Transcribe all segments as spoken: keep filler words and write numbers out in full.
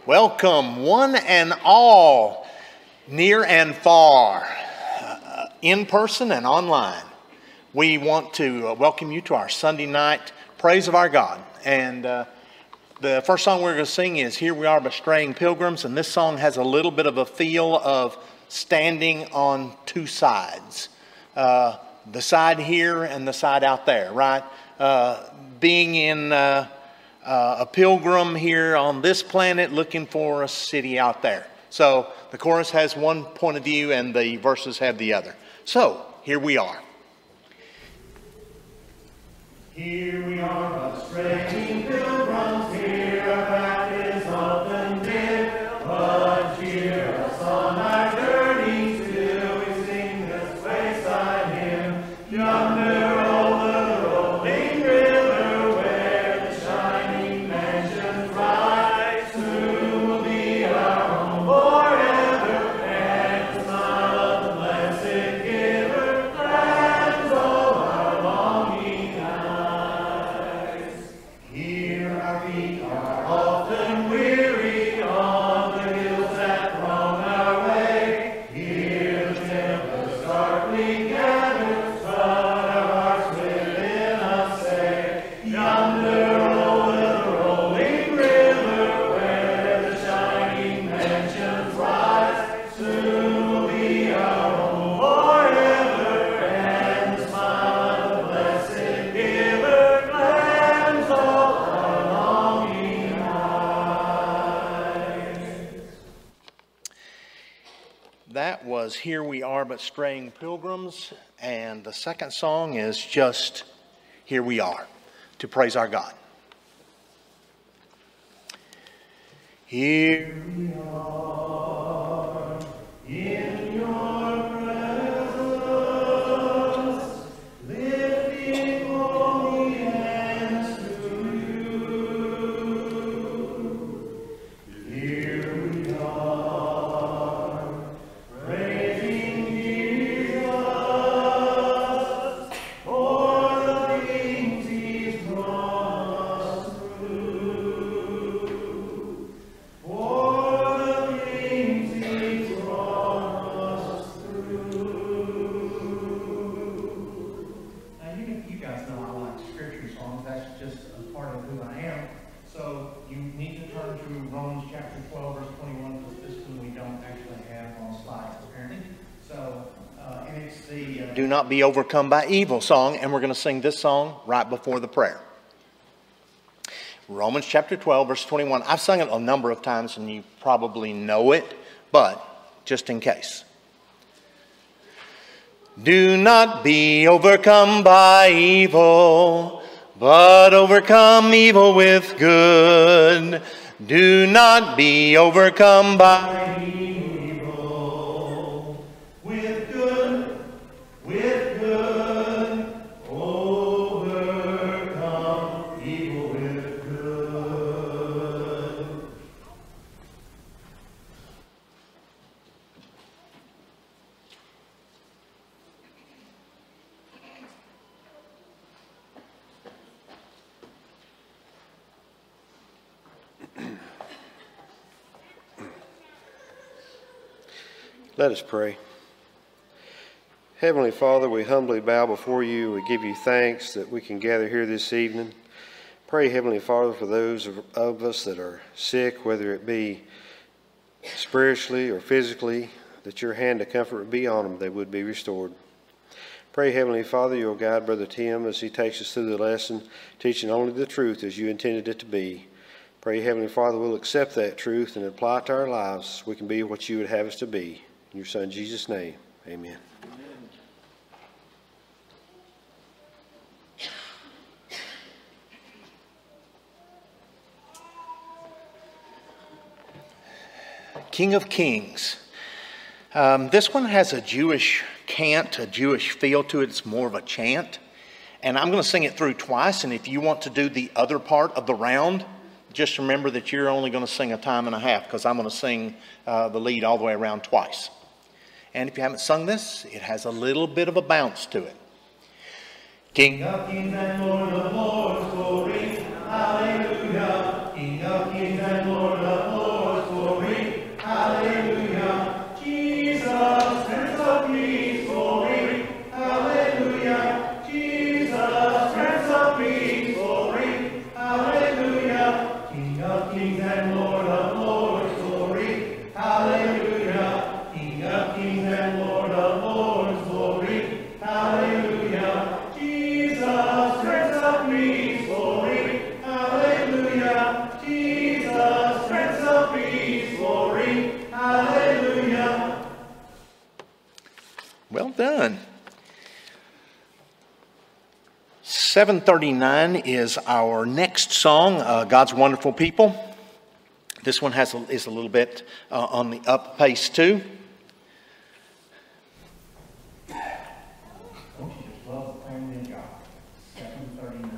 Welcome, one and all, near and far, uh, in person and online. We want to uh, welcome you to our Sunday night praise of our God. And uh, the first song we're going to sing is Here We Are But Straying Pilgrims. And this song has a little bit of a feel of standing on two sides. Uh, the side here and the side out there, right? Uh, being in... Uh, Uh, a pilgrim here on this planet looking for a city out there. So the chorus has one point of view and the verses have the other. So here we are. Here we are, but straying pilgrims, here our path is often dim, but cheer us on our journey till we sing this wayside hymn. Yonder over the rolling river, where the shining mansions rise, soon will be our home forever, and the smile of the blessed giver gladens all our longing eyes. Here our feet are often weary on the hills that throng our way. Here the tempest darkly gathers, but our hearts within us say, yonder over the rolling river, where the shining mansions rise, soon will be our home forever, and the smile of the blessed giver gladdens all our longing eyes. That was Here We Are But Straying Pilgrims, and the second song is just Here We Are, to praise our God. Here we are in your presence, lifting holy hands to you. Here we are, praising Jesus for the things He's brought us through. For the things He's brought us through. Now, you, you guys know I like scripture songs. That's just a part of who I am. So you need to turn to Romans chapter twelve, verse twenty-one, because this one we don't actually have on slides, apparently. So, uh, and it's the... Uh, Do Not Be Overcome by Evil song, and we're going to sing this song right before the prayer. Romans chapter twelve, verse twenty-one. I've sung it a number of times, and you probably know it, but just in case. Do not be overcome by evil, but overcome evil with good. Do not be overcome by evil with good, with good. Overcome evil with good. Let us pray. Heavenly Father, we humbly bow before you. We give you thanks that we can gather here this evening. Pray, Heavenly Father, for those of, of us that are sick, whether it be spiritually or physically, that your hand of comfort would be on them, they would be restored. Pray, Heavenly Father, you'll guide Brother Tim as he takes us through the lesson, teaching only the truth as you intended it to be. Pray, Heavenly Father, we'll accept that truth and apply it to our lives so we can be what you would have us to be. In your Son, Jesus' name, amen. King of Kings. Um, this one has a Jewish cant, a Jewish feel to it. It's more of a chant. And I'm going to sing it through twice. And if you want to do the other part of the round, just remember that you're only going to sing a time and a half, because I'm going to sing uh, the lead all the way around twice. And if you haven't sung this, it has a little bit of a bounce to it. King of Kings and Lord of Lords, glory, hallelujah. King of Kings and Lord of Lords, and Lord of lords, glory, hallelujah. King of kings and Lord of lords, glory, hallelujah. Jesus, Prince of Peace, glory, hallelujah. Jesus, Prince of Peace, glory, hallelujah. Well done. seven thirty-nine is our next song, uh, God's Wonderful People. This one has a, is a little bit uh, on the up pace too. Don't you just love the family of God? seven thirty-nine.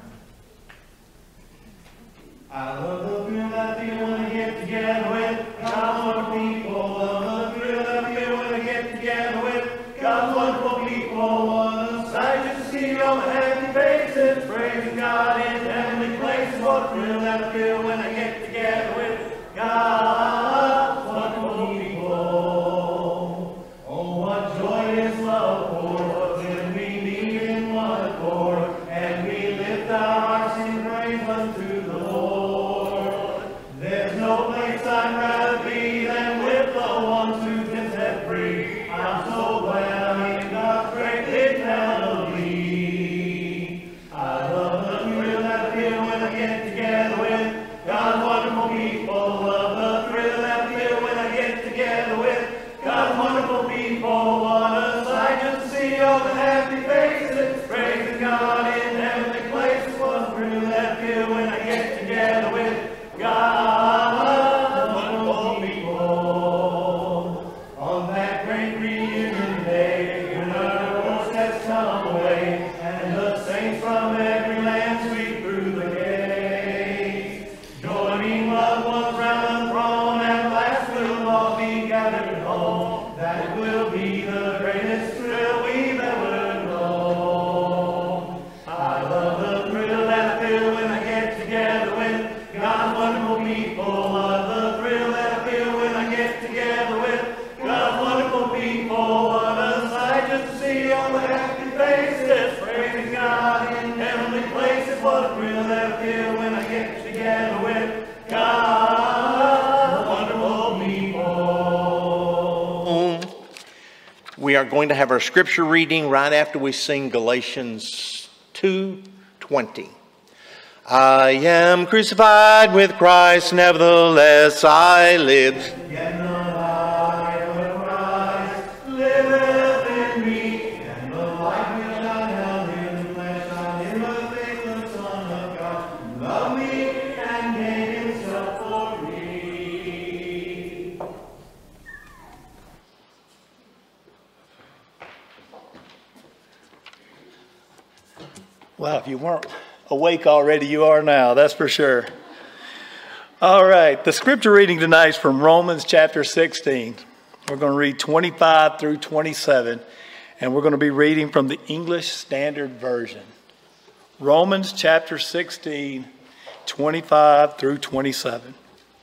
I love the thrill I feel when I get together with God's wonderful people. Love the thrill I feel when I get together with God's wonderful people. What a sight just to see all the happy faces, praising God in heavenly places. What a thrill that I feel when I get together with God's wonderful people. Oh, what joy is love for when we meet in one accord, and we lift our hearts in praise unto the Lord. There's no place I'd rather be than with the ones who've been set free. I'm so glad I'm in God's great big family. I love the thrill that I feel when I get together with God's wonderful people. Love the thrill that I feel when I get together with God's wonderful people. What a sight just to see all the happy faces, praising God in heavenly places. What a thrill that I feel when I get together with God's wonderful people. On that great reunion day, when our doorsteps come away, and the saints from every land sweep through the gates, joining loved ones round the throne, at last we'll all be gathered home. That will be the greatest thrill we've ever known. I love the thrill that I feel when I get together with God's wonderful people. Love the thrill that I feel when I get together with God's wonderful people. What a sight just to see all the happy faces, praising God in heavenly places. What a thrill that I feel when I get together with God's wonderful people. We are going to have our scripture reading right after we sing Galatians two twenty. I am crucified with Christ, nevertheless I live. Yet not I, but Christ liveth in me, and the life which I now live in the flesh, I live by the faith of the Son of God, who loved me and gave himself for me. Well, if you weren't awake already, you are now, that's for sure. All right, the scripture reading tonight is from Romans chapter sixteen. We're going to read twenty-five through twenty-seven, and we're going to be reading from the English Standard Version. Romans chapter sixteen, twenty-five through twenty-seven.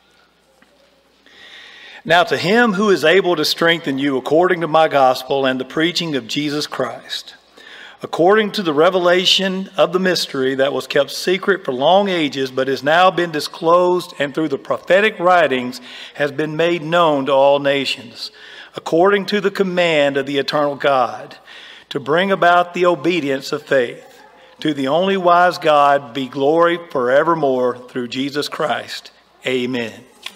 Now to him who is able to strengthen you according to my gospel and the preaching of Jesus Christ, according to the revelation of the mystery that was kept secret for long ages, but has now been disclosed and through the prophetic writings has been made known to all nations, according to the command of the eternal God, to bring about the obedience of faith. To the only wise God be glory forevermore through Jesus Christ. Amen.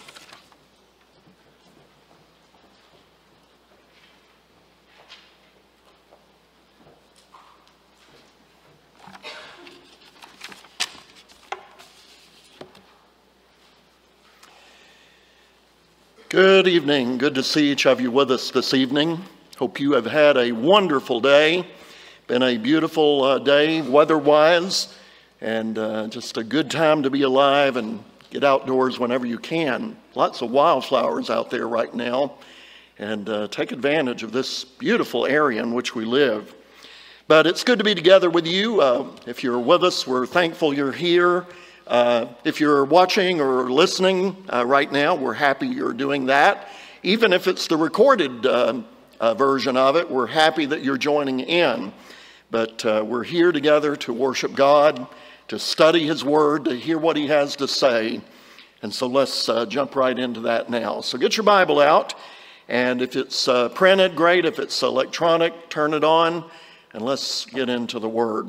Good evening. Good to see each of you with us this evening. Hope you have had a wonderful day. Been a beautiful uh, day weather-wise, and uh, just a good time to be alive and get outdoors whenever you can. Lots of wildflowers out there right now, and uh, take advantage of this beautiful area in which we live. But it's good to be together with you. Uh, if you're with us, we're thankful you're here. Uh, if you're watching or listening uh, right now, we're happy you're doing that. Even if it's the recorded uh, uh, version of it, we're happy that you're joining in. But uh, we're here together to worship God, to study His Word, to hear what He has to say. And so let's uh, jump right into that now. So get your Bible out, and if it's uh, printed, great. If it's electronic, turn it on, and let's get into the Word.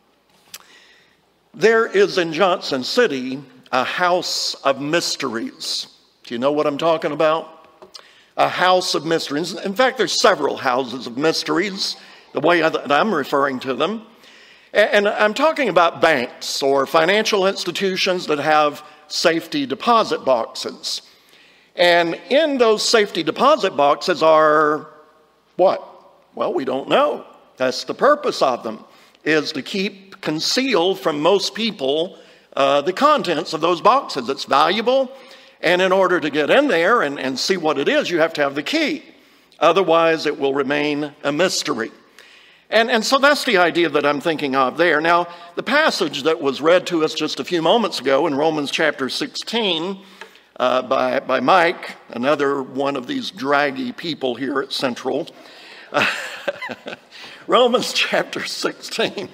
There is in Johnson City a house of mysteries. Do you know what I'm talking about? A house of mysteries. In fact, there's several houses of mysteries, the way that I'm referring to them. And I'm talking about banks or financial institutions that have safety deposit boxes. And in those safety deposit boxes are what? Well, we don't know. That's the purpose of them, is to keep concealed from most people uh, the contents of those boxes. It's valuable, and in order to get in there and, and see what it is, you have to have the key. Otherwise, it will remain a mystery. And, and so that's the idea that I'm thinking of there. Now, the passage that was read to us just a few moments ago in Romans chapter sixteen uh, by, by Mike, another one of these draggy people here at Central. Uh, Romans chapter sixteen.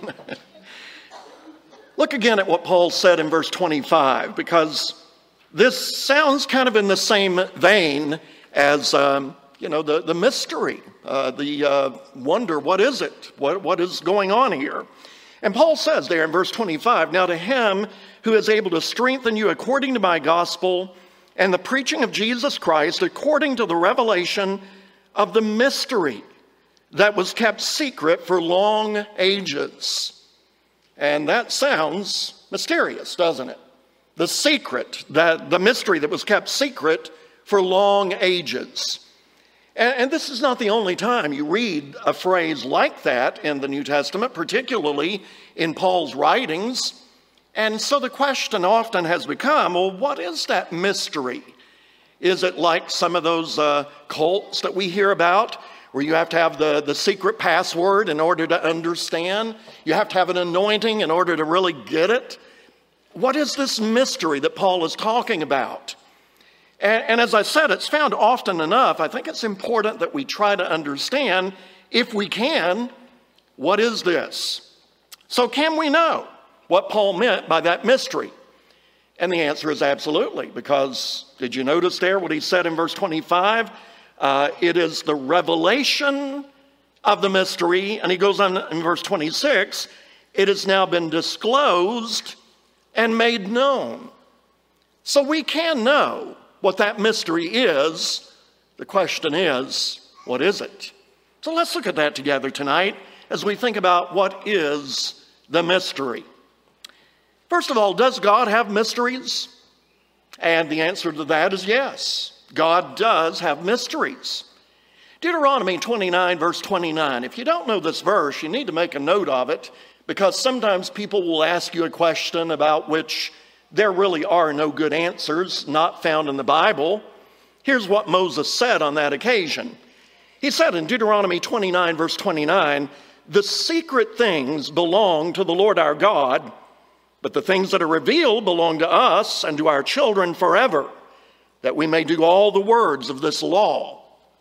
Look again at what Paul said in verse twenty-five, because this sounds kind of in the same vein as, um, you know, the, the mystery, uh, the uh, wonder, what is it? What, what is going on here? And Paul says there in verse twenty-five, now to him who is able to strengthen you according to my gospel and the preaching of Jesus Christ according to the revelation of the mystery that was kept secret for long ages. And that sounds mysterious, doesn't it? The secret, that the mystery that was kept secret for long ages. And, and this is not the only time you read a phrase like that in the New Testament, particularly in Paul's writings. And so the question often has become, well, what is that mystery? Is it like some of those uh, cults that we hear about, where you have to have the, the secret password in order to understand? You have to have an anointing in order to really get it? What is this mystery that Paul is talking about? And, and as I said, it's found often enough. I think it's important that we try to understand, if we can, what is this? So can we know what Paul meant by that mystery? And the answer is absolutely, because did you notice there what he said in verse twenty-five? Uh, it is the revelation of the mystery. And he goes on in verse twenty-six, it has now been disclosed and made known. So we can know what that mystery is. The question is, what is it? So let's look at that together tonight as we think about what is the mystery. First of all, does God have mysteries? And the answer to that is yes. God does have mysteries. Deuteronomy twenty-nine, verse twenty-nine. If you don't know this verse, you need to make a note of it, because sometimes people will ask you a question about which there really are no good answers, not found in the Bible. Here's what Moses said on that occasion. He said in Deuteronomy twenty-nine, verse twenty-nine, the secret things belong to the Lord our God, but the things that are revealed belong to us and to our children forever, that we may do all the words of this law.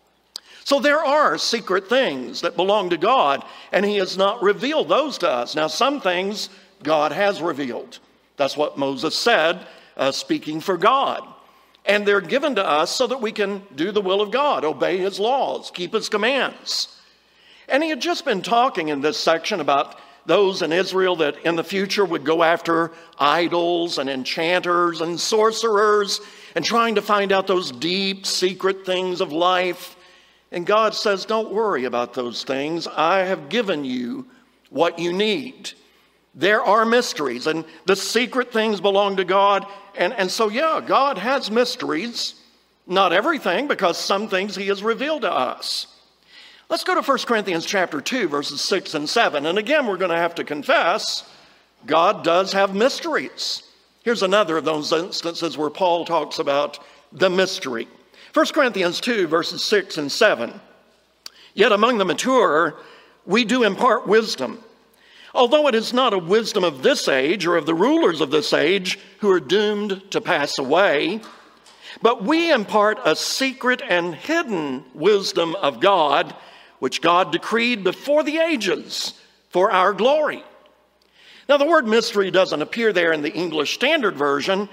So there are secret things that belong to God, and he has not revealed those to us. Now, some things God has revealed. That's what Moses said, uh, speaking for God. And they're given to us so that we can do the will of God, obey his laws, keep his commands. And he had just been talking in this section about those in Israel that in the future would go after idols and enchanters and sorcerers and trying to find out those deep, secret things of life. And God says, don't worry about those things. I have given you what you need. There are mysteries, and the secret things belong to God. And, and so, yeah, God has mysteries. Not everything, because some things he has revealed to us. Let's go to First Corinthians chapter two, verses six and seven. And again, we're going to have to confess, God does have mysteries. Here's another of those instances where Paul talks about the mystery. First Corinthians two, verses six and seven. Yet among the mature, we do impart wisdom, although it is not a wisdom of this age or of the rulers of this age who are doomed to pass away, but we impart a secret and hidden wisdom of God, which God decreed before the ages for our glory. Now, the word mystery doesn't appear there in the English Standard Version,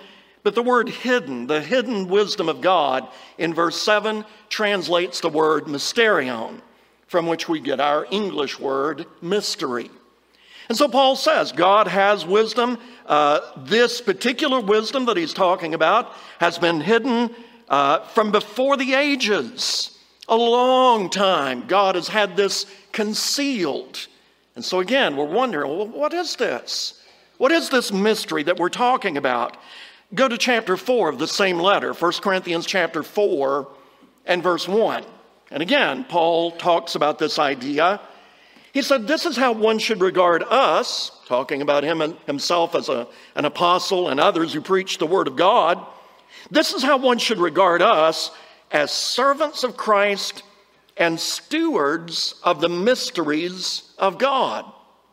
But the word hidden, the hidden wisdom of God in verse seven translates the word mysterion, from which we get our English word mystery. And so Paul says God has wisdom. Uh, this particular wisdom that he's talking about has been hidden uh, from before the ages. A long time God has had this concealed. And so again, we're wondering, well, what is this? What is this mystery that we're talking about? Go to chapter four of the same letter, First Corinthians chapter four and verse one. And again, Paul talks about this idea. He said, this is how one should regard us, talking about him and himself as a, an apostle and others who preach the word of God. This is how one should regard us as servants of Christ and stewards of the mysteries of God.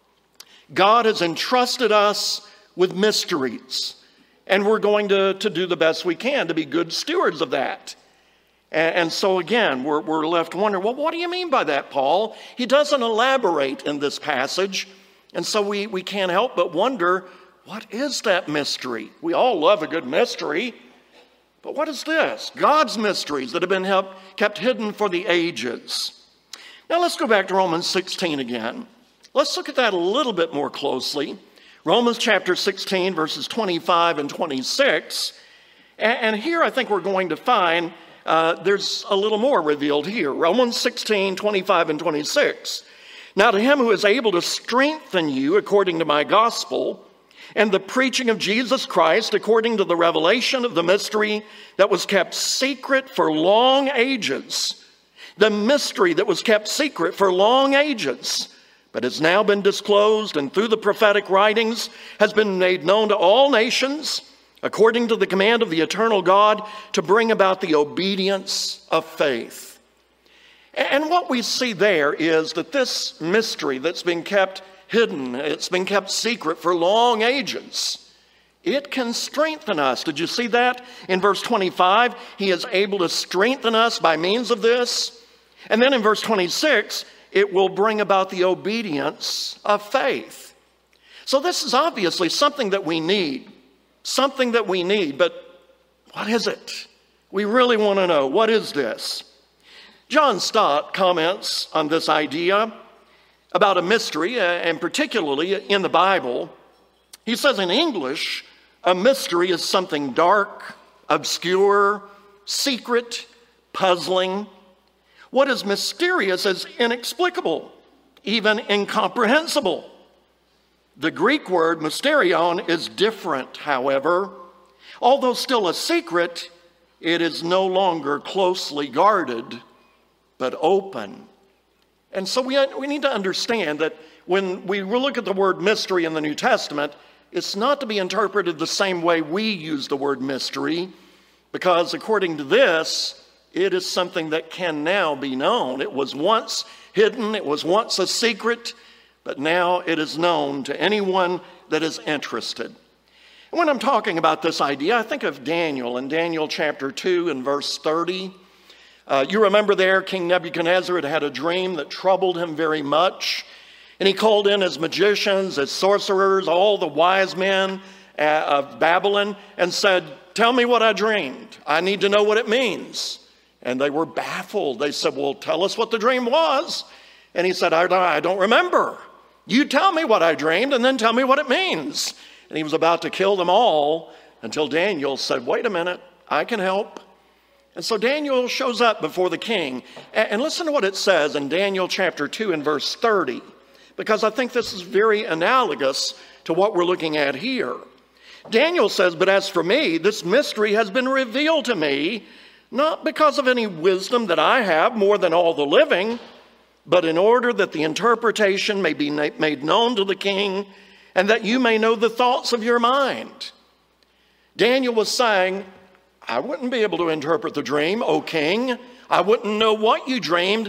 God has entrusted us with mysteries, and we're going to, to do the best we can to be good stewards of that. And, and so again, we're, we're left wondering, well, what do you mean by that, Paul? He doesn't elaborate in this passage, and so we, we can't help but wonder, what is that mystery? We all love a good mystery. But what is this? God's mysteries that have been helped, kept hidden for the ages. Now let's go back to Romans sixteen again. Let's look at that a little bit more closely. Romans chapter sixteen, verses twenty-five and twenty-six. And, and here I think we're going to find uh, there's a little more revealed here. Romans sixteen, twenty-five and twenty-six. Now to him who is able to strengthen you according to my gospel, and the preaching of Jesus Christ according to the revelation of the mystery that was kept secret for long ages. The mystery that was kept secret for long ages, but has now been disclosed and through the prophetic writings has been made known to all nations according to the command of the eternal God to bring about the obedience of faith. And what we see there is that this mystery that's been kept hidden, it's been kept secret for long ages. It can strengthen us. Did you see that? In verse twenty-five, he is able to strengthen us by means of this. And then in verse twenty-six, it will bring about the obedience of faith. So this is obviously something that we need. Something that we need, but what is it? We really want to know, what is this? John Stott comments on this idea about a mystery, and particularly in the Bible. He says in English, a mystery is something dark, obscure, secret, puzzling. What is mysterious is inexplicable, even incomprehensible. The Greek word mysterion is different, however. Although still a secret, it is no longer closely guarded, but open. And so we, we need to understand that when we look at the word mystery in the New Testament, it's not to be interpreted the same way we use the word mystery, because according to this, it is something that can now be known. It was once hidden, it was once a secret, but now it is known to anyone that is interested. And when I'm talking about this idea, I think of Daniel in Daniel chapter two and verse thirty. Uh, you remember there, King Nebuchadnezzar had had a dream that troubled him very much. And he called in his magicians, his sorcerers, all the wise men uh, of Babylon and said, tell me what I dreamed. I need to know what it means. And they were baffled. They said, well, tell us what the dream was. And he said, I, I don't remember. You tell me what I dreamed and then tell me what it means. And he was about to kill them all until Daniel said, wait a minute, I can help. And so Daniel shows up before the king. And listen to what it says in Daniel chapter two and verse thirty, because I think this is very analogous to what we're looking at here. Daniel says, but as for me, this mystery has been revealed to me, not because of any wisdom that I have more than all the living, but in order that the interpretation may be made known to the king, and that you may know the thoughts of your mind. Daniel was saying, I wouldn't be able to interpret the dream, O king. I wouldn't know what you dreamed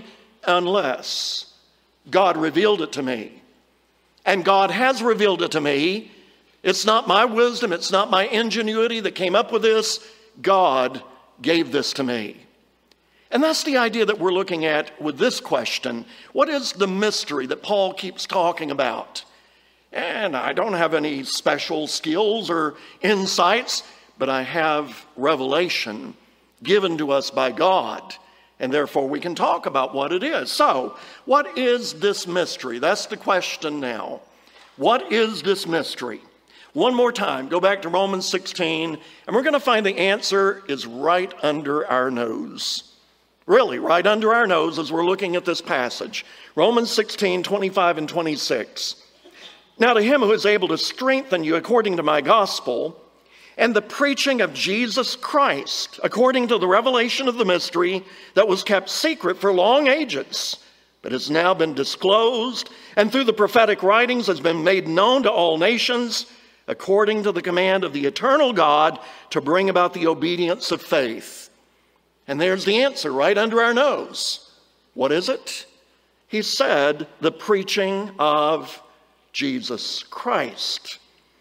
unless God revealed it to me. And God has revealed it to me. It's not my wisdom, it's not my ingenuity that came up with this. God gave this to me. And that's the idea that we're looking at with this question. What is the mystery that Paul keeps talking about? And I don't have any special skills or insights, but I have revelation given to us by God, and therefore we can talk about what it is. So, what is this mystery? That's the question now. What is this mystery? One more time, go back to Romans sixteen, and we're going to find the answer is right under our nose. Really, right under our nose as we're looking at this passage. Romans sixteen, twenty-five and twenty-six. Now to him who is able to strengthen you according to my gospel, and the preaching of Jesus Christ, according to the revelation of the mystery that was kept secret for long ages, but has now been disclosed, and through the prophetic writings has been made known to all nations, according to the command of the eternal God, to bring about the obedience of faith. And there's the answer right under our nose. What is it? He said, the preaching of Jesus Christ.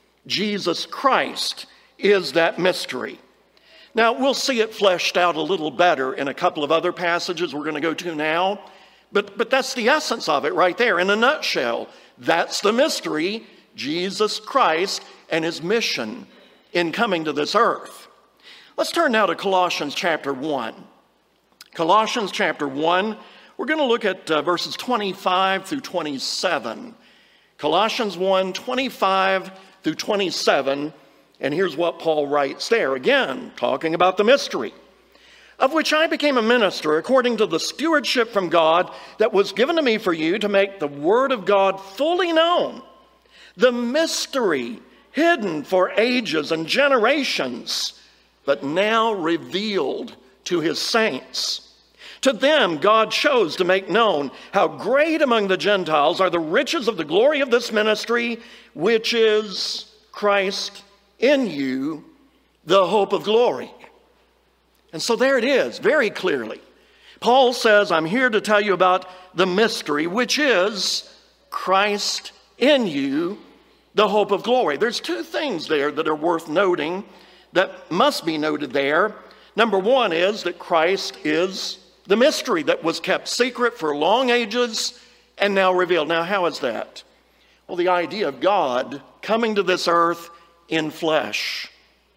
Jesus Christ is that mystery. Now, we'll see it fleshed out a little better in a couple of other passages we're going to go to now, but, but that's the essence of it right there in a nutshell. That's the mystery, Jesus Christ and his mission in coming to this earth. Let's turn now to Colossians chapter one. Colossians chapter one, we're going to look at uh, verses twenty-five through twenty-seven. Colossians one, twenty-five through twenty-seven. And here's what Paul writes there, again, talking about the mystery, of which I became a minister according to the stewardship from God that was given to me for you to make the word of God fully known, the mystery hidden for ages and generations, but now revealed to his saints. To them God chose to make known how great among the Gentiles are the riches of the glory of this ministry, which is Christ in you, the hope of glory. And so there it is, very clearly. Paul says, I'm here to tell you about the mystery, which is Christ in you, the hope of glory. There's two things there that are worth noting, that must be noted there. Number one is that Christ is the mystery that was kept secret for long ages and now revealed. Now, how is that? Well, the idea of God coming to this earth in flesh.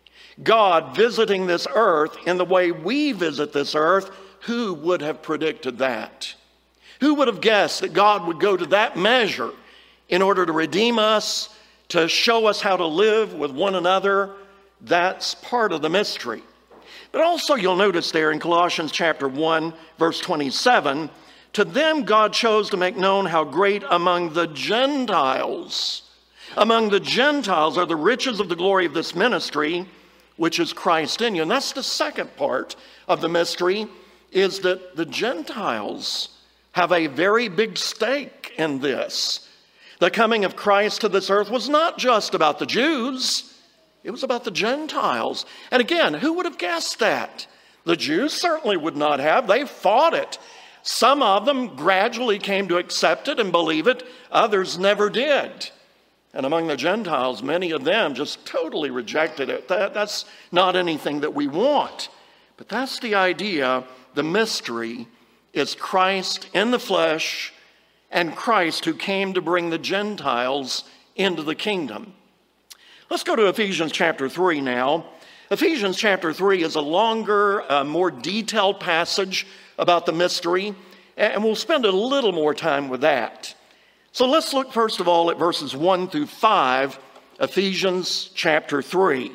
God visiting this earth in the way we visit this earth. Who would have predicted that? Who would have guessed that God would go to that measure in order to redeem us, to show us how to live with one another? That's part of the mystery. But also you'll notice there in Colossians chapter one, verse twenty-seven, to them God chose to make known how great among the Gentiles, among the Gentiles are the riches of the glory of this ministry, which is Christ in you. And that's the second part of the mystery, is that the Gentiles have a very big stake in this. The coming of Christ to this earth was not just about the Jews. It was about the Gentiles. And again, who would have guessed that? The Jews certainly would not have. They fought it. Some of them gradually came to accept it and believe it. Others never did. And among the Gentiles, many of them just totally rejected it. That, that's not anything that we want. But that's the idea. The mystery is Christ in the flesh, and Christ who came to bring the Gentiles into the kingdom. Let's go to Ephesians chapter three now. Ephesians chapter three is a longer, uh, more detailed passage about the mystery, and we'll spend a little more time with that. So let's look first of all at verses one through five, Ephesians chapter three.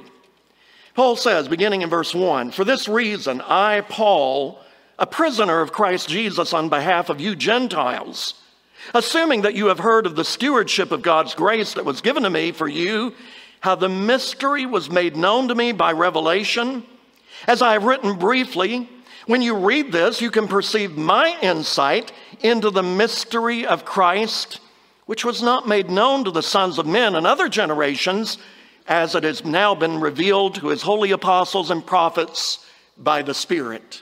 Paul says, beginning in verse one, for this reason I, Paul, a prisoner of Christ Jesus on behalf of you Gentiles, assuming that you have heard of the stewardship of God's grace that was given to me for you, how the mystery was made known to me by revelation. As I have written briefly, when you read this, you can perceive my insight into the mystery of Christ, which was not made known to the sons of men in other generations, as it has now been revealed to his holy apostles and prophets by the Spirit.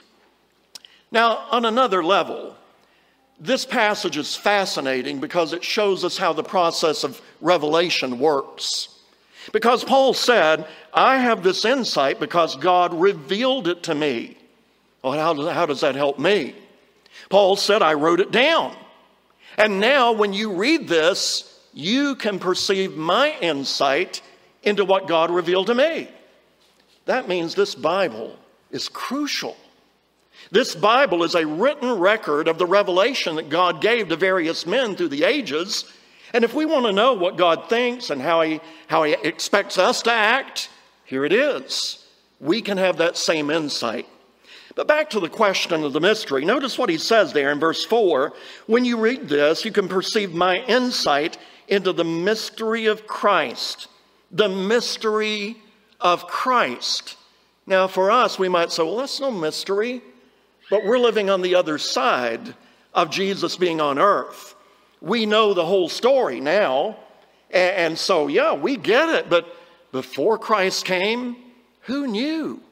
Now, on another level, this passage is fascinating because it shows us how the process of revelation works. Because Paul said, I have this insight because God revealed it to me. Well, how does, how does that help me? Paul said, I wrote it down. And now when you read this, you can perceive my insight into what God revealed to me. That means this Bible is crucial. This Bible is a written record of the revelation that God gave to various men through the ages. And if we want to know what God thinks and how he, how he expects us to act, here it is. We can have that same insight. But back to the question of the mystery. Notice what he says there in verse four. When you read this, you can perceive my insight into the mystery of Christ. The mystery of Christ. Now, for us, we might say, well, that's no mystery. But we're living on the other side of Jesus being on earth. We know the whole story now. And so, yeah, we get it. But before Christ came, who knew?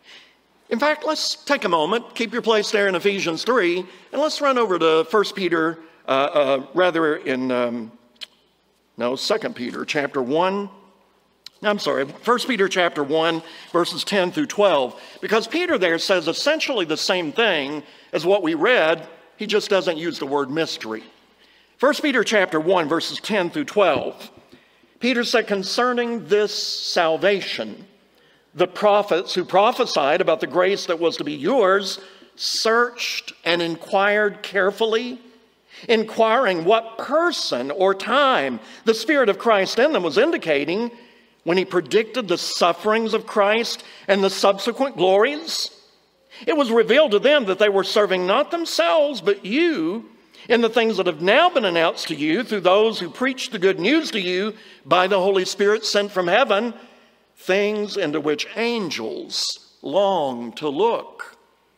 In fact, let's take a moment, keep your place there in Ephesians three, and let's run over to First Peter, uh, uh, rather in, um, no, Second Peter chapter one. I'm sorry, First Peter chapter one, verses ten through twelve. Because Peter there says essentially the same thing as what we read. He just doesn't use the word mystery. First Peter chapter one, verses ten through twelve. Peter said, concerning this salvation, the prophets who prophesied about the grace that was to be yours searched and inquired carefully, inquiring what person or time the Spirit of Christ in them was indicating when he predicted the sufferings of Christ and the subsequent glories. It was revealed to them that they were serving not themselves but you in the things that have now been announced to you through those who preach the good news to you by the Holy Spirit sent from heaven, things into which angels long to look.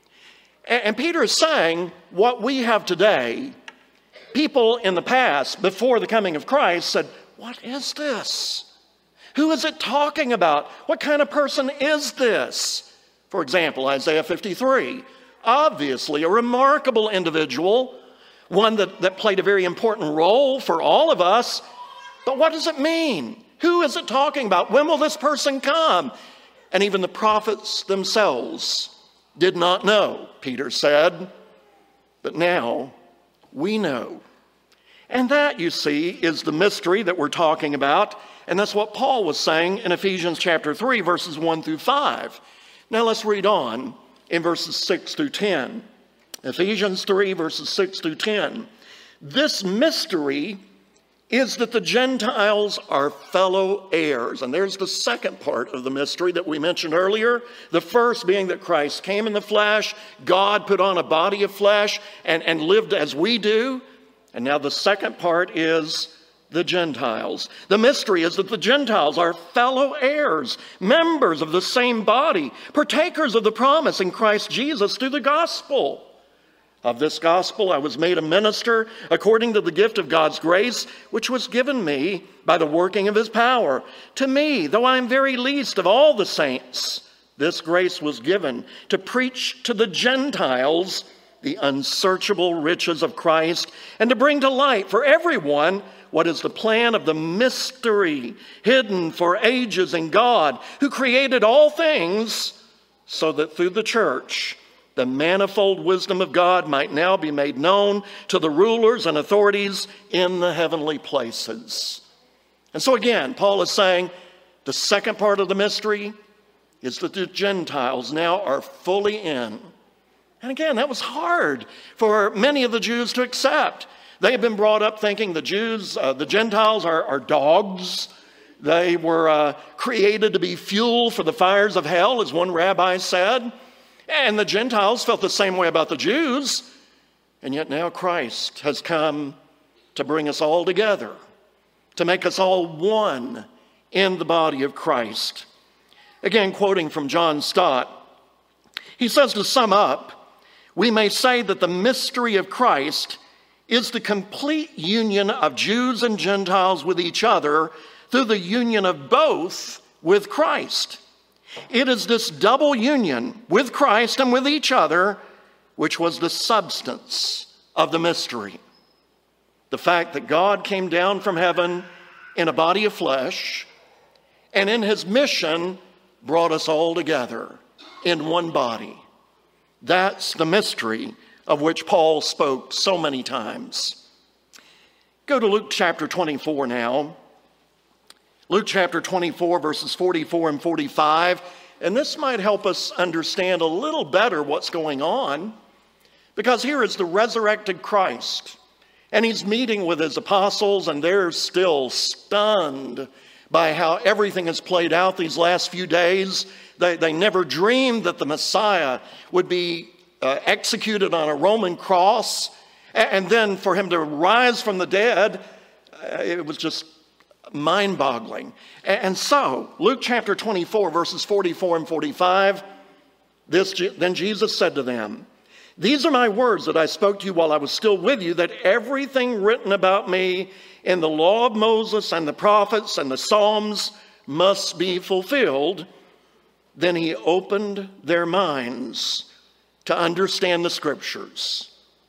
And Peter is saying what we have today, people in the past, before the coming of Christ, said, what is this? Who is it talking about? What kind of person is this? For example, Isaiah fifty-three, obviously a remarkable individual, one that, that played a very important role for all of us. But what does it mean? Who is it talking about? When will this person come? And even the prophets themselves did not know, Peter said. But now we know. And that, you see, is the mystery that we're talking about. And that's what Paul was saying in Ephesians chapter three, verses one through five. Now let's read on in verses six through ten. Ephesians three, verses six through ten. This mystery is that the Gentiles are fellow heirs. And there's the second part of the mystery that we mentioned earlier. The first being that Christ came in the flesh, God put on a body of flesh and, and lived as we do. And now the second part is the Gentiles. The mystery is that the Gentiles are fellow heirs, members of the same body, partakers of the promise in Christ Jesus through the gospel. Of this gospel I was made a minister according to the gift of God's grace, which was given me by the working of his power. To me, though I am very least of all the saints, this grace was given to preach to the Gentiles the unsearchable riches of Christ and to bring to light for everyone what is the plan of the mystery hidden for ages in God, who created all things so that through the church the manifold wisdom of God might now be made known to the rulers and authorities in the heavenly places. And so again, Paul is saying the second part of the mystery is that the Gentiles now are fully in. And again, that was hard for many of the Jews to accept. They had been brought up thinking the Jews, uh, the Gentiles are, are dogs. They were uh, created to be fuel for the fires of hell, as one rabbi said. And the Gentiles felt the same way about the Jews. And yet now Christ has come to bring us all together, to make us all one in the body of Christ. Again, quoting from John Stott, he says, to sum up, we may say that the mystery of Christ is the complete union of Jews and Gentiles with each other through the union of both with Christ. It is this double union with Christ and with each other which was the substance of the mystery. The fact that God came down from heaven in a body of flesh and in his mission brought us all together in one body. That's the mystery of which Paul spoke so many times. Go to Luke chapter twenty-four now. Luke chapter twenty-four, verses forty-four and forty-five. And this might help us understand a little better what's going on, because here is the resurrected Christ, and he's meeting with his apostles, and they're still stunned by how everything has played out these last few days. They, they never dreamed that the Messiah would be uh, executed on a Roman cross, and, and then for him to rise from the dead, uh, it was just mind-boggling. And, and so, Luke chapter twenty-four, verses forty-four and forty-five, this, then Jesus said to them, "These are my words that I spoke to you while I was still with you, that everything written about me in the law of Moses and the prophets and the Psalms must be fulfilled." Then he opened their minds to understand the scriptures.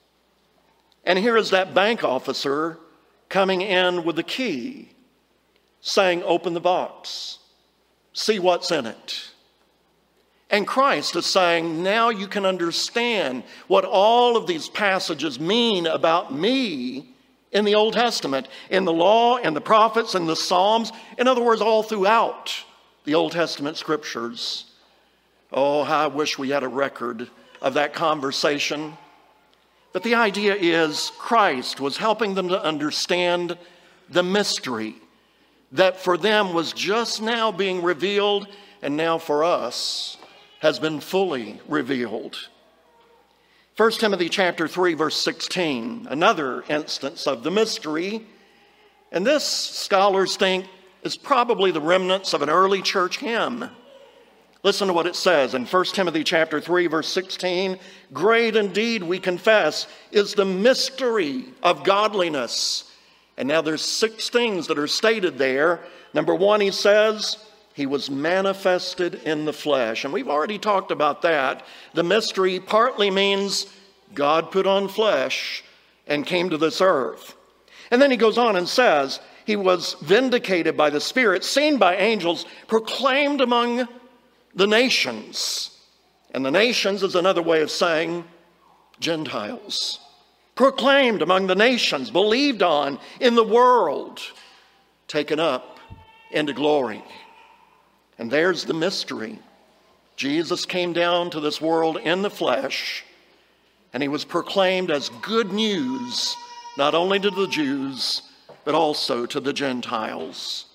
And here is that bank officer coming in with the key, saying, "Open the box, see what's in it." And Christ is saying, now you can understand what all of these passages mean about me in the Old Testament, in the law and the prophets and the Psalms. In other words, all throughout the Old Testament scriptures. Oh, how I wish we had a record of that conversation. But the idea is Christ was helping them to understand the mystery that for them was just now being revealed, and now for us has been fully revealed. First Timothy chapter three, verse sixteen, another instance of the mystery. And this, scholars think, is probably the remnants of an early church hymn. Listen to what it says in First Timothy chapter three, verse sixteen. "Great indeed, we confess, is the mystery of godliness." And now there's six things that are stated there. Number one, he says, he was manifested in the flesh. And we've already talked about that. The mystery partly means God put on flesh and came to this earth. And then he goes on and says, he was vindicated by the Spirit, seen by angels, proclaimed among the nations. And the nations is another way of saying Gentiles. Proclaimed among the nations, believed on in the world, taken up into glory. And there's the mystery. Jesus came down to this world in the flesh, and he was proclaimed as good news, not only to the Jews, but also to the Gentiles.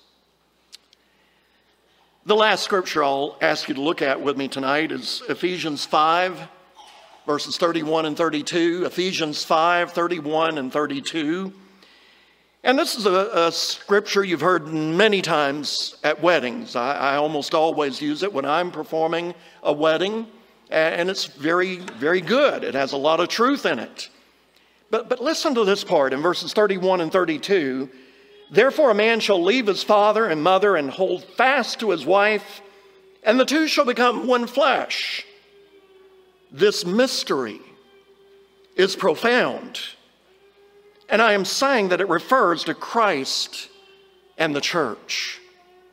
The last scripture I'll ask you to look at with me tonight is Ephesians five, verses thirty-one and thirty-two. Ephesians five, thirty-one and thirty-two. And this is a, a scripture you've heard many times at weddings. I, I almost always use it when I'm performing a wedding, and it's very, very good. It has a lot of truth in it. But, but listen to this part in verses thirty-one and thirty-two. "Therefore a man shall leave his father and mother and hold fast to his wife, and the two shall become one flesh." This mystery is profound. And I am saying that it refers to Christ and the church.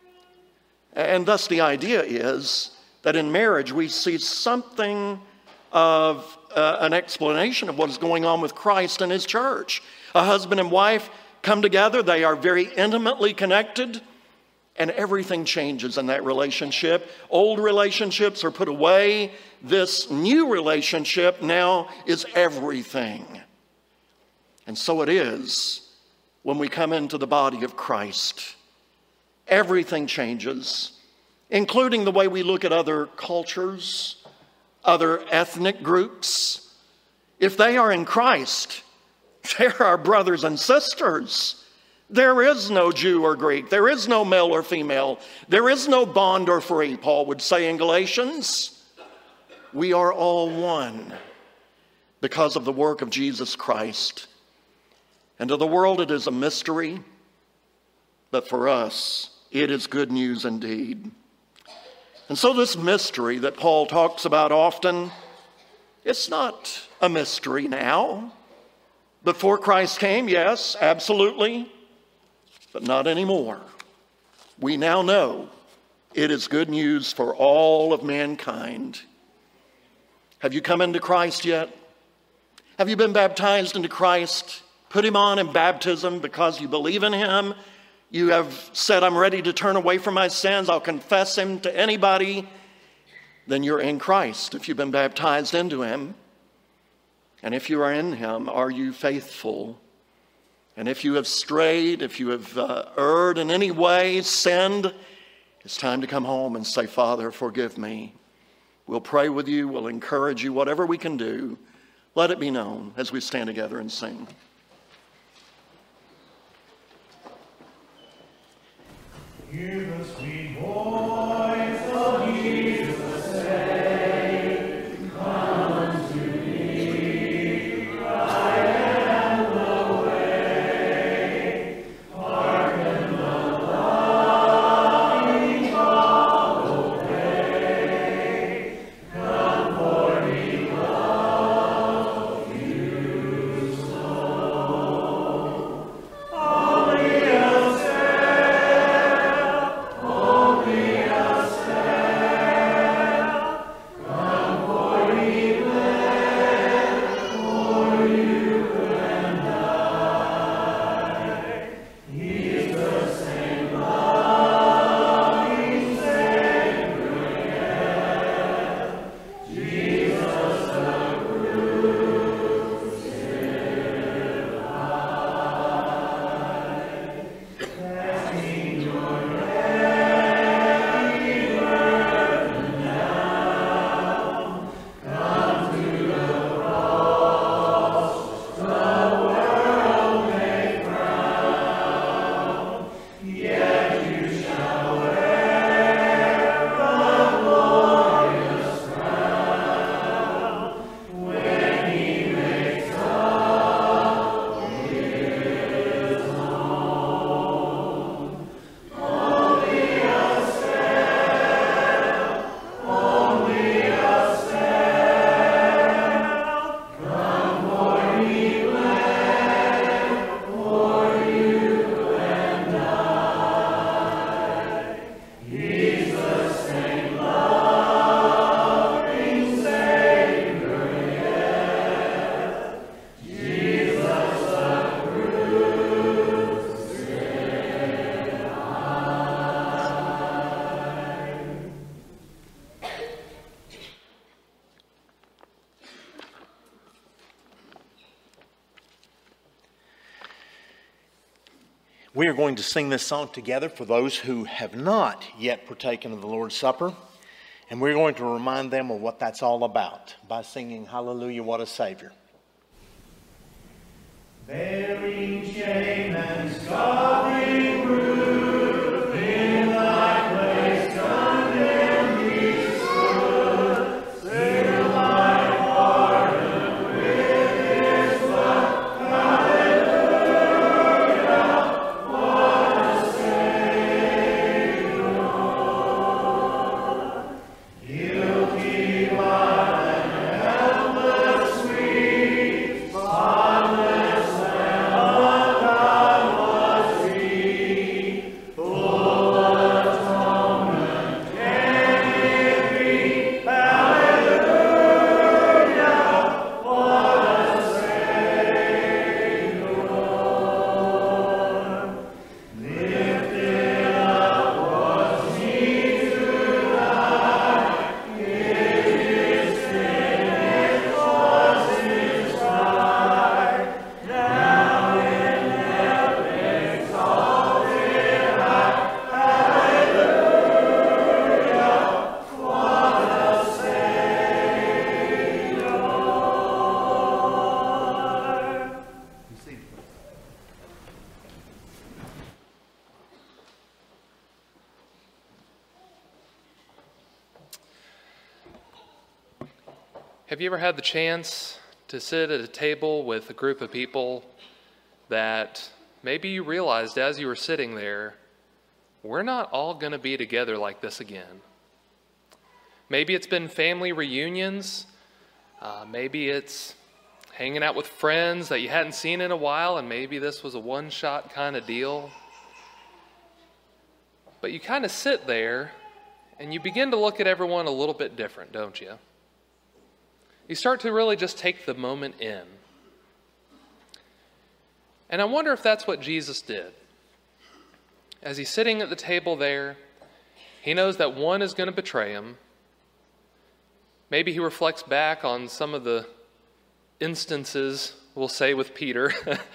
And thus the idea is that in marriage we see something of uh, an explanation of what is going on with Christ and his church. A husband and wife come together, they are very intimately connected, and everything changes in that relationship. Old relationships are put away. This new relationship now is everything. And so it is when we come into the body of Christ. Everything changes, including the way we look at other cultures, other ethnic groups. If they are in Christ, they're our brothers and sisters. There is no Jew or Greek. There is no male or female. There is no bond or free, Paul would say in Galatians. We are all one because of the work of Jesus Christ. And to the world it is a mystery, but for us it is good news indeed. And so this mystery that Paul talks about often, it's not a mystery now. Before Christ came, yes, absolutely, but not anymore. We now know it is good news for all of mankind. Have you come into Christ yet? Have you been baptized into Christ? Put him on in baptism because you believe in him? You have said, I'm ready to turn away from my sins. I'll confess him to anybody. then you're in Christ. If you've been baptized into him, and if you are in him, are you faithful? And if you have strayed, if you have uh, erred in any way, sinned, it's time to come home and say, Father, forgive me. We'll pray with you. We'll encourage you. Whatever we can do, let it be known as we stand together and sing. Hear the sweet voice of Jesus say, come unto me, I am the way. Hearken the loving call, obey. Come for he loves you so. Only a step, only a step. Come for he bled for you and I. He's the same loving Savior yet. Jesus the crucified. Casting your heavy burden down, come to the cross, the world may frown, yet you shall wear a glorious crown when he makes all his own. Only a step, only a step. Come for he bled for you and I. He's the same loving Savior yet. Jesus the crucified. We are going to sing this song together for those who have not yet partaken of the Lord's Supper. And we're going to remind them of what that's all about by singing Hallelujah, What a Savior. Bearing shame and scoffing rude, in thy place condemned he stood. Still thy pardon with his blood. Hallelujah, what a Savior. Guilty but and helpless sweet, spotless Lamb of God was he, full atonement can it be? Hallelujah, what a Savior. Lifted up was he to die. His finished was his cry. Now in heaven exalted high. Hallelujah, what a Savior. Have you ever had the chance to sit at a table with a group of people that maybe you realized as you were sitting there, we're not all going to be together like this again? Maybe it's been family reunions. Uh, maybe it's hanging out with friends that you hadn't seen in a while, and maybe this was a one-shot kind of deal. But you kind of sit there, and you begin to look at everyone a little bit different, don't you? You start to really just take the moment in. And I wonder if that's what Jesus did. As he's sitting at the table there, he knows that one is going to betray him. Maybe he reflects back on some of the instances, we'll say with Peter,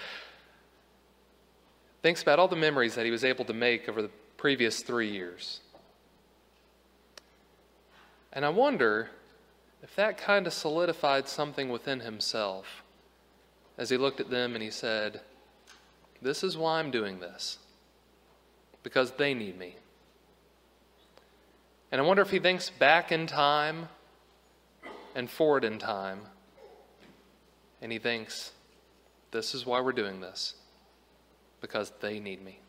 thinks about all the memories that he was able to make over the previous three years. And I wonder if that kind of solidified something within himself as he looked at them and he said, this is why I'm doing this, because they need me. And I wonder if he thinks back in time and forward in time, and he thinks, this is why we're doing this, because they need me.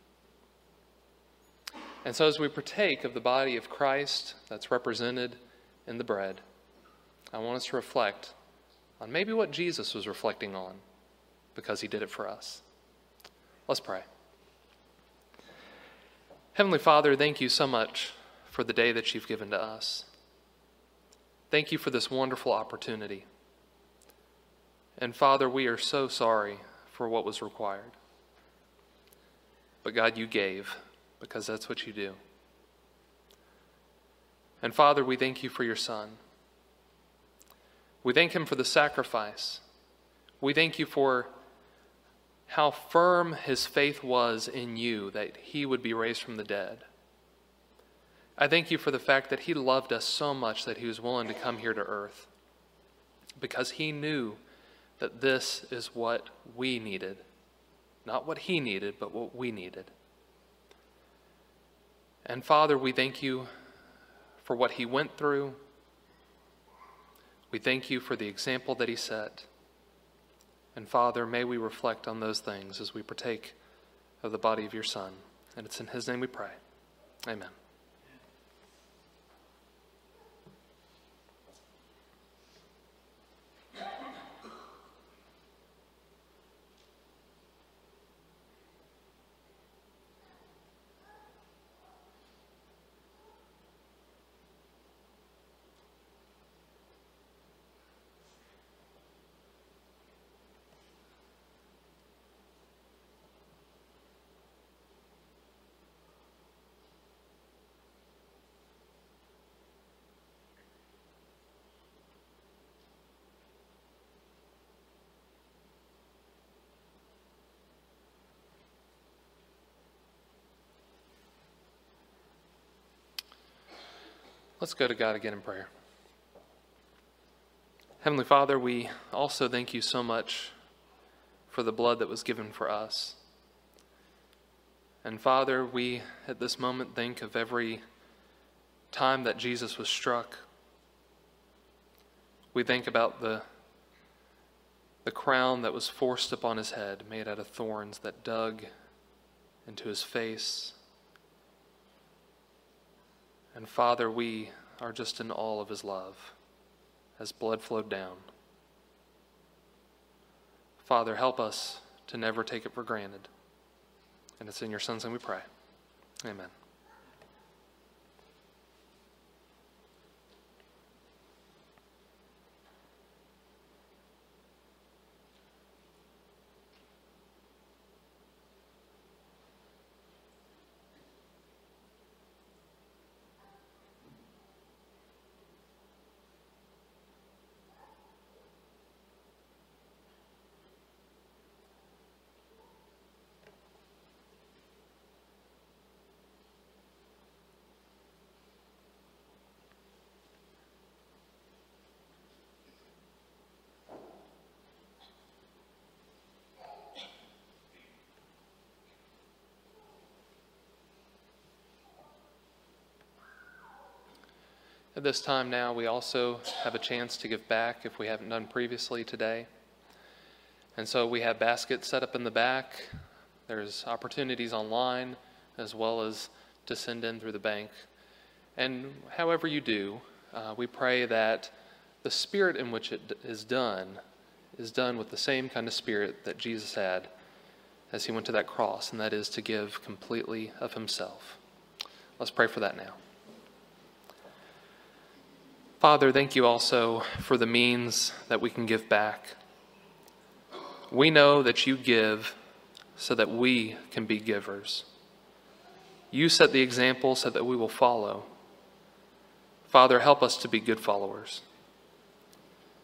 And so as we partake of the body of Christ that's represented in the bread, I want us to reflect on maybe what Jesus was reflecting on, because he did it for us. Let's pray. Heavenly Father, thank you so much for the day that you've given to us. Thank you for this wonderful opportunity. And Father, we are so sorry for what was required. But God, you gave, because that's what you do. And Father, we thank you for your Son. We thank him for the sacrifice. We thank you for how firm his faith was in you, that he would be raised from the dead. I thank you for the fact that he loved us so much that he was willing to come here to earth, because he knew that this is what we needed. Not what he needed, but what we needed. And Father, we thank you for what he went through. We thank you for the example that he set. And Father, may we reflect on those things as we partake of the body of your Son. And it's in his name we pray. Amen. Let's go to God again in prayer. Heavenly Father, we also thank you so much for the blood that was given for us. And Father, we at this moment think of every time that Jesus was struck. We think about the, the crown that was forced upon his head, made out of thorns that dug into his face. And Father, we are just in awe of his love as blood flowed down. Father, help us to never take it for granted. And it's in your Son's name we pray. Amen. At this time now, we also have a chance to give back if we haven't done previously today. And so we have baskets set up in the back. There's opportunities online as well as to send in through the bank. And however you do, uh, we pray that the spirit in which it is done is done with the same kind of spirit that Jesus had as he went to that cross, and that is to give completely of himself. Let's pray for that now. Father, thank you also for the means that we can give back. We know that you give so that we can be givers. You set the example so that we will follow. Father, help us to be good followers.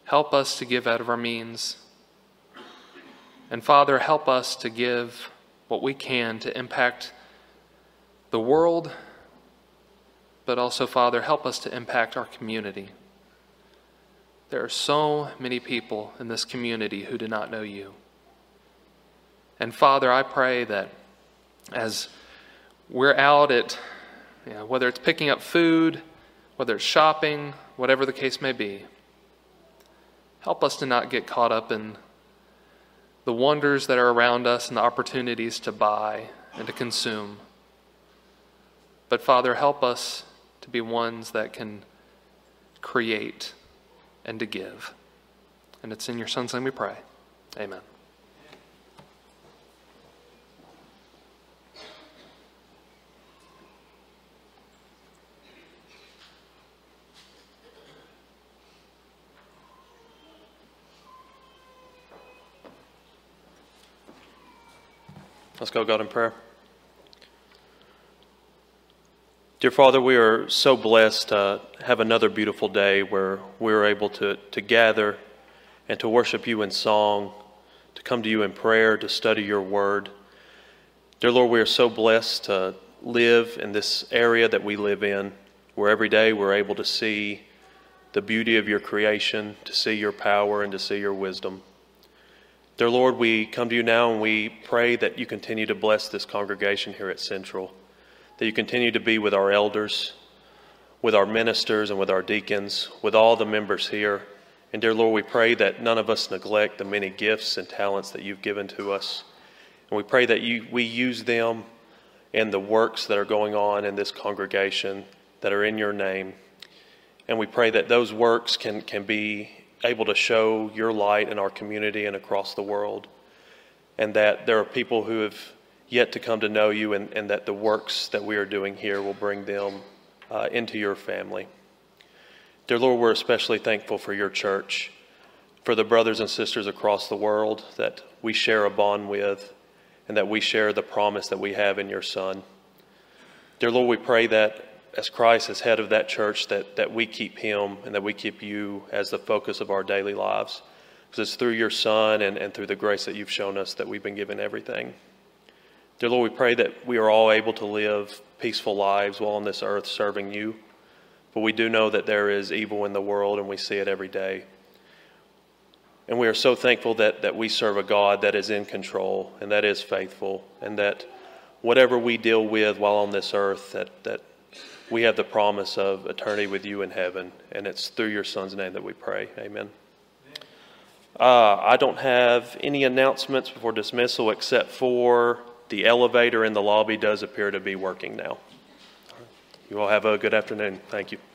help us to give out of our means. And Father, help us to give what we can to impact the world, but also, Father, help us to impact our community. There are so many people in this community who do not know you. And Father, I pray that as we're out at, you know, whether it's picking up food, whether it's shopping, whatever the case may be, help us to not get caught up in the wonders that are around us and the opportunities to buy and to consume. But Father, help us to be ones that can create and to give. And it's in your Son's name we pray. Amen. Let's go, God, in prayer. Dear Father, we are so blessed to have another beautiful day where we're able to, to gather and to worship you in song, to come to you in prayer, to study your word. Dear Lord, we are so blessed to live in this area that we live in, where every day we're able to see the beauty of your creation, to see your power, and to see your wisdom. Dear Lord, we come to you now and we pray that you continue to bless this congregation here at Central, that you continue to be with our elders, with our ministers and with our deacons, with all the members here. And dear Lord, we pray that none of us neglect the many gifts and talents that you've given to us. And we pray that you, we use them in the works that are going on in this congregation that are in your name. And we pray that those works can, can be able to show your light in our community and across the world, and that there are people who have yet to come to know you, and, and that the works that we are doing here will bring them uh, into your family. Dear Lord, we're especially thankful for your church, for the brothers and sisters across the world that we share a bond with, and that we share the promise that we have in your Son. Dear Lord, we pray that as Christ is head of that church, that, that we keep him and that we keep you as the focus of our daily lives. Because it's through your Son and, and through the grace that you've shown us that we've been given everything. Dear Lord, we pray that we are all able to live peaceful lives while on this earth serving you. But we do know that there is evil in the world, and we see it every day. And we are so thankful that, that we serve a God that is in control and that is faithful, and that whatever we deal with while on this earth, that, that we have the promise of eternity with you in heaven, and it's through your Son's name that we pray. Amen. Uh, I don't have any announcements before dismissal except for the elevator in the lobby does appear to be working now. You all have a good afternoon. Thank you.